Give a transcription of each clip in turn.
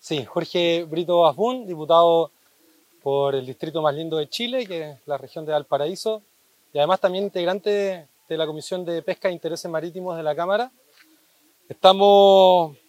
Sí, Jorge Brito Asbun, diputado por el distrito más lindo de Chile, que es la región de Valparaíso, y además también integrante de la Comisión de Pesca e Intereses Marítimos de la Cámara. Estamos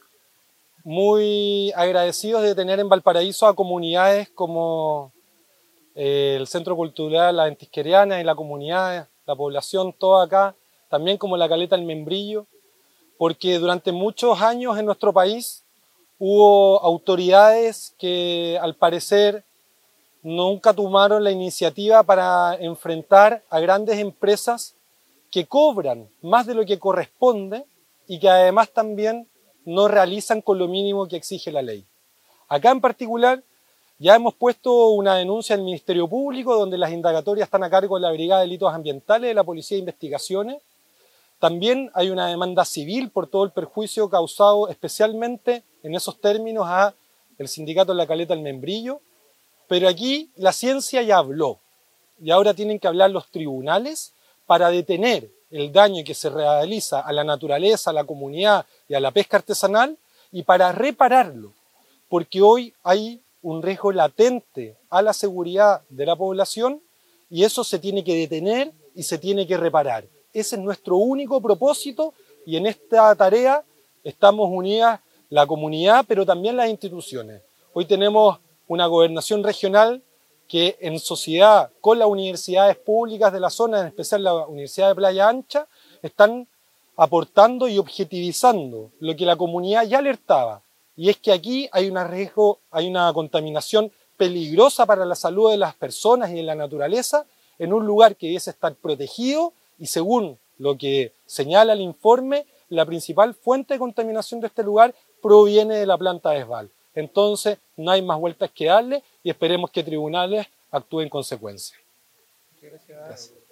muy agradecidos de tener en Valparaíso a comunidades como el Centro Cultural La Ventisqueriana y la comunidad, la población toda acá, también como la Caleta El Membrillo, porque durante muchos años en nuestro país hubo autoridades que al parecer nunca tomaron la iniciativa para enfrentar a grandes empresas que cobran más de lo que corresponde y que además también no realizan con lo mínimo que exige la ley. Acá en particular ya hemos puesto una denuncia al Ministerio Público donde las indagatorias están a cargo de la Brigada de Delitos Ambientales de la Policía de Investigaciones. También hay una demanda civil por todo el perjuicio causado especialmente en esos términos a el sindicato de la Caleta El Membrillo. Pero aquí la ciencia ya habló y ahora tienen que hablar los tribunales para detener el daño que se realiza a la naturaleza, a la comunidad y a la pesca artesanal y para repararlo, porque hoy hay un riesgo latente a la seguridad de la población y eso se tiene que detener y se tiene que reparar. Ese es nuestro único propósito y en esta tarea estamos unidas la comunidad, pero también las instituciones. Hoy tenemos una gobernación regional que en sociedad con las universidades públicas de la zona, en especial la Universidad de Playa Ancha, están aportando y objetivizando lo que la comunidad ya alertaba, y es que aquí hay un riesgo, hay una contaminación peligrosa para la salud de las personas y de la naturaleza en un lugar que debe estar protegido y según lo que señala el informe, la principal fuente de contaminación de este lugar proviene de la planta de Esval. Entonces, no hay más vueltas que darle y esperemos que tribunales actúen en consecuencia. Muchas gracias.